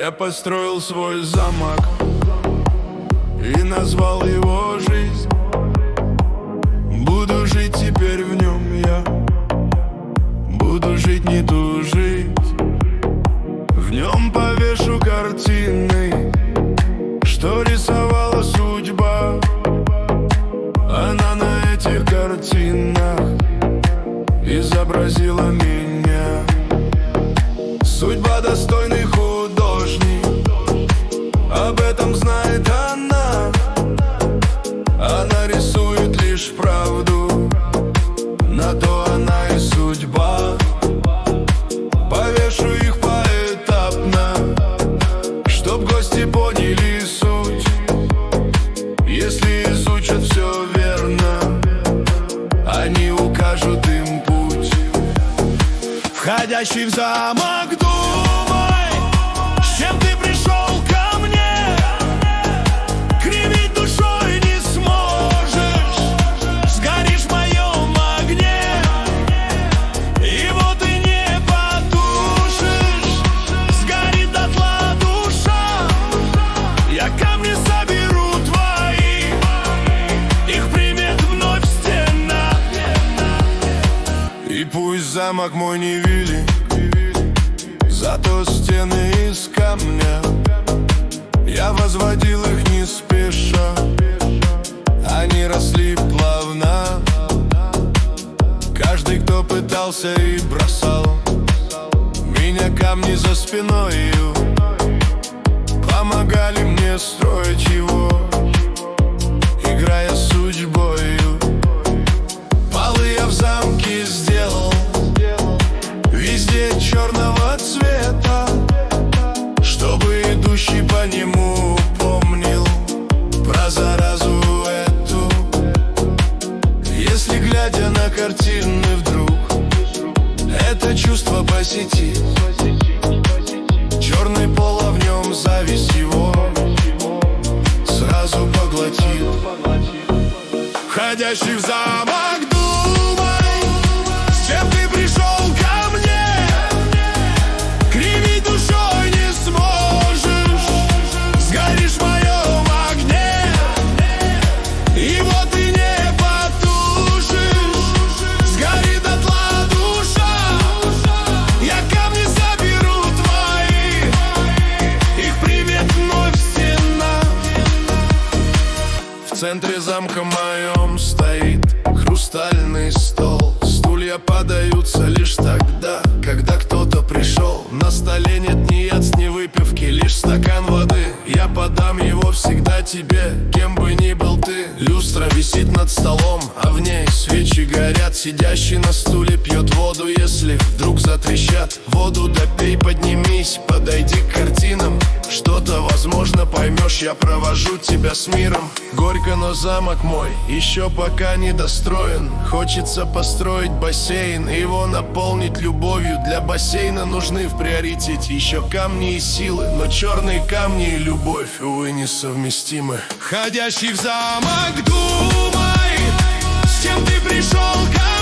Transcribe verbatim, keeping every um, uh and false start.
Я построил свой замок и назвал его жизнь. Буду жить теперь в нем я, буду жить, не тужить. В нем повешу картины, что рисовала судьба. Она на этих картинах изобразила меня. Судьба достойный художник, об этом знает она. Она рисует лишь правду, на то она и судьба. Повешу их поэтапно, чтоб гости поняли суть. Если изучат все верно, они укажут им путь. Входящий в замок, думай, с чем ты пришел ко мне. Кривить душой не сможешь, сгоришь в моем огне. Его ты не потушишь, сгорит дотла душа. Я камни соберу твои, их примет вновь стена. И пусть замок мой не велик, зато стены из камня. Я возводил их не спеша, они росли плавно. Каждый, кто пытался и бросал меня камни за спиною, помогали мне строить его, играя с судьбою. Полы я в замке сделал везде черного цвета, чтобы идущий по нему помнил про заразу эту. Если, глядя на картины, вдруг это чувство посетит, черный пол, а в нем зависть его сразу поглотит. Входящий в замок, думай, с чем ты пришел ко мне. Кривить душой не сможешь, сгоришь в моем огне. Его ты не потушишь, сгорит дотла душа. Я камни соберу твои, их примет вновь стена. В центре замка моем стоит хрустальный стол. Стулья подаются лишь тогда, когда кто-то пришел. На столе нет ни яиц, ни выпивки, лишь стакан воды. Я подам его всегда тебе, кем бы ни был ты. Люстра висит над столом, а в ней свечи горят. Сидящий на стуле пьет воду, если вдруг затрещат. Воду допей, поднимись, подойди к картинам. Что-то, возможно, поймешь, я провожу тебя с миром. Горько, но замок мой еще пока не достроен. Хочется построить бассейн, его наполнить любовью. Для бассейна нужны в приоритете еще камни и силы, но черные камни и любовь, увы, несовместимы. Входящий в замок, думай, с чем ты пришел ко мне.